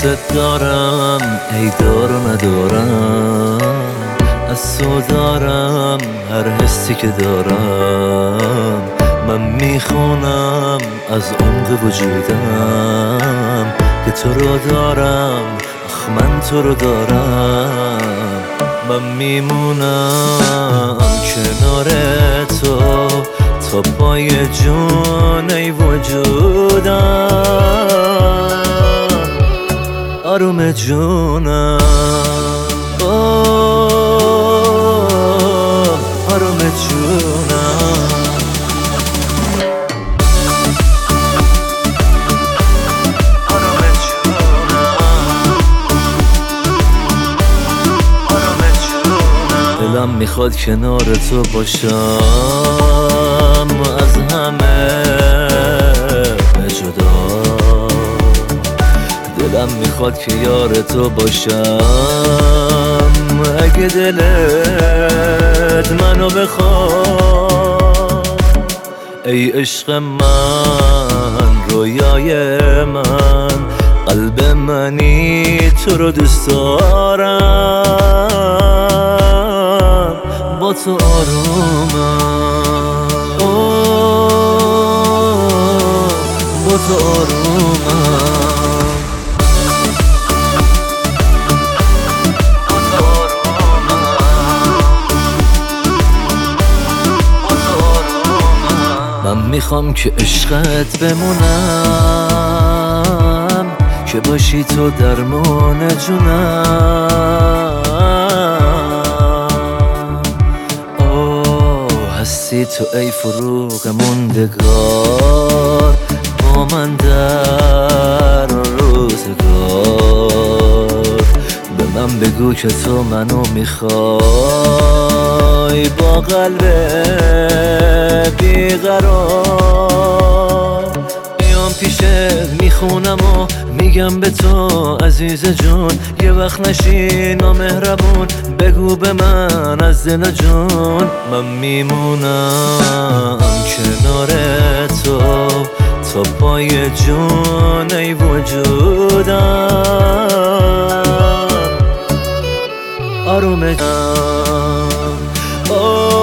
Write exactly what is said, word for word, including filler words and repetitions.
دوست دارم ای دار و ندارم، از تو دارم هر حسی که دارم. من میخونم از عمق وجودم که تو رو دارم، آخ من تو رو دارم. من میمونم کنار تو تا پای جون ای وجودم، آروم جونم، آه آروم جونم. دلم میخواد کنار تو باشم، از همه جدا. دلم میخواد که یار تو باشم، اگه دلت منو بخواد. ای عشق من، رویای من، قلب منی تو رو دوست دارم. با تو آرومم، اوه با تو آرومم. من میخوام که عشقت بمونم، که باشی تو درمون جونم. اوه هستی تو ای فروغ موندگار، با من در روزگار. به من بگو که تو منو میخوای، با قلب بیقرار. میام پیشت میخونم و میگم به تو عزیز جون، یه وقت نشی نامهربون، بگو به من از دل جون. من میمونم کنار تو تا پای جون ای وجودم، آروم جونم،